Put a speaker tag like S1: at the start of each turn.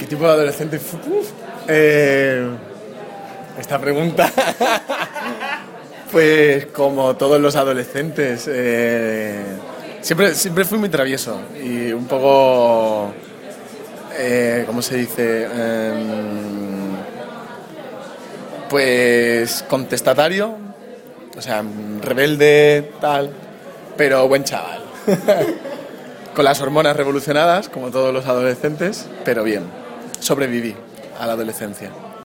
S1: ¿Qué tipo de adolescente? Esta pregunta. Pues como todos los adolescentes. Siempre fui muy travieso y un poco... ¿cómo se dice? Pues contestatario. O sea, rebelde, tal. Pero buen chaval. Con las hormonas revolucionadas, como todos los adolescentes, pero bien. Sobreviví a la adolescencia.